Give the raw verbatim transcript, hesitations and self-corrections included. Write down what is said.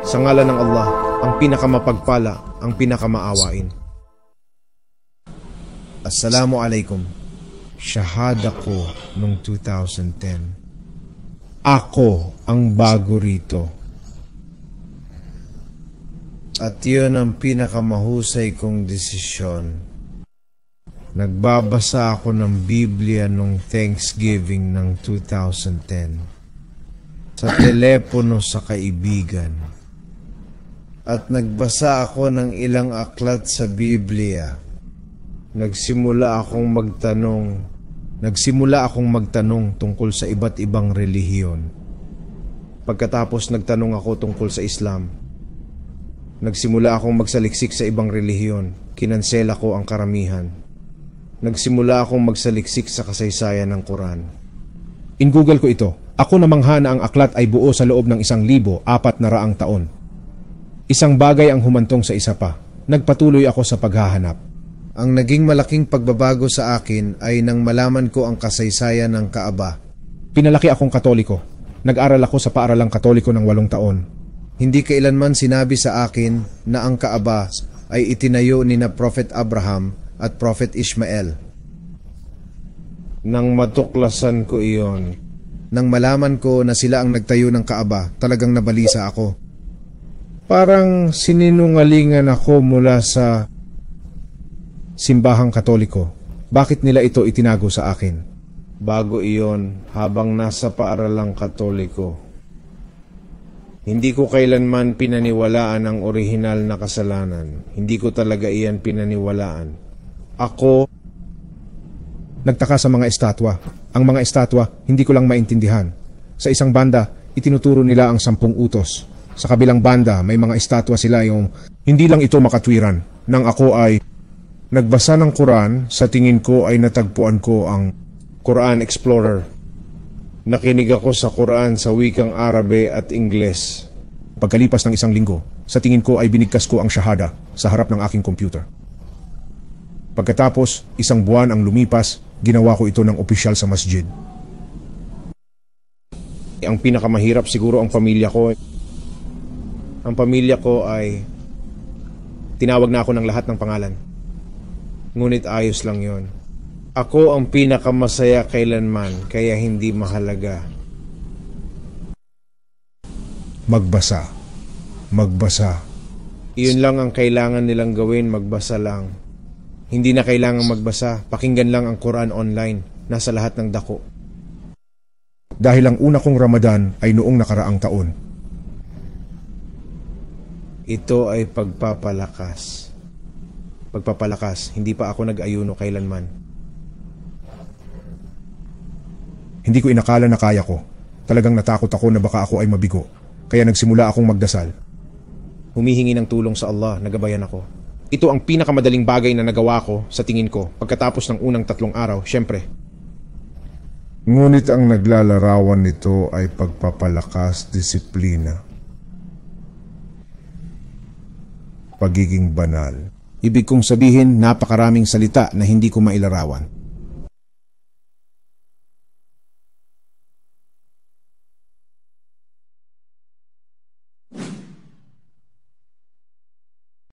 Sa ngalan ng Allah, ang pinakamapagpala, ang pinakamaawain. Assalamu alaikum. Shahada ko noong two thousand ten. Ako ang bago rito. At yun ang pinakamahusay kong desisyon. Nagbabasa ako ng Biblia noong Thanksgiving ng two thousand ten. Sa telepono sa kaibigan. At nagbasa ako ng ilang aklat sa Biblia. Nagsimula akong magtanong, nagsimula akong magtanong tungkol sa iba't ibang relihiyon. Pagkatapos nagtanong ako tungkol sa Islam. Nagsimula akong magsaliksik sa ibang relihiyon, kinansela ko ang karamihan. Nagsimula akong magsaliksik sa kasaysayan ng Quran. In Google ko ito, ako namangha na ang aklat ay buo sa loob ng isang libo, apat na raang taon. Isang bagay ang humantong sa isa pa. Nagpatuloy ako sa paghahanap. Ang naging malaking pagbabago sa akin ay nang malaman ko ang kasaysayan ng Kaaba. Pinalaki akong Katoliko. Nag-aral ako sa paaralang Katoliko ng walong taon. Hindi kailanman sinabi sa akin na ang Kaaba ay itinayo ni na Prophet Abraham at Prophet Ishmael. Nang matuklasan ko iyon, nang malaman ko na sila ang nagtayo ng Kaaba, talagang nabalisa ako. Parang sininungalingan ako mula sa simbahang Katoliko. Bakit nila ito itinago sa akin? Bago iyon, habang nasa paaralang Katoliko, hindi ko kailanman pinaniwalaan ang orihinal na kasalanan. Hindi ko talaga iyan pinaniwalaan. Ako, nagtaka sa mga estatwa. Ang mga estatwa, hindi ko lang maintindihan. Sa isang banda, itinuturo nila ang sampung utos. Sa kabilang banda, may mga estatwa sila yung hindi lang ito makatwiran. Nang ako ay nagbasa ng Quran, sa tingin ko ay natagpuan ko ang Quran Explorer. Nakinig ako sa Quran sa wikang Arabe at Ingles. Pagkalipas ng isang linggo, sa tingin ko ay binigkas ko ang shahada sa harap ng aking computer. Pagkatapos, isang buwan ang lumipas, ginawa ko ito ng opisyal sa masjid. Ang pinakamahirap siguro ang pamilya ko. Ang pamilya ko ay tinawag na ako ng lahat ng pangalan. Ngunit ayos lang yon. Ako ang pinakamasaya kailanman, kaya hindi mahalaga. Magbasa. Magbasa. Iyon lang ang kailangan nilang gawin, magbasa lang. Hindi na kailangang magbasa, pakinggan lang ang Quran online, nasa lahat ng dako. Dahil ang una kong Ramadan ay noong nakaraang taon. Ito ay pagpapalakas. Pagpapalakas, hindi pa ako nag-ayuno kailanman. Hindi ko inakala na kaya ko. Talagang natakot ako na baka ako ay mabigo. Kaya nagsimula akong magdasal. Humihingi ng tulong sa Allah, nagabayan ako. Ito ang pinakamadaling bagay na nagawa ko sa tingin ko pagkatapos ng unang tatlong araw, syempre. Ngunit ang naglalarawan nito ay pagpapalakas, disiplina. Pagiging banal. Ibig kong sabihin, napakaraming salita na hindi ko mailarawan.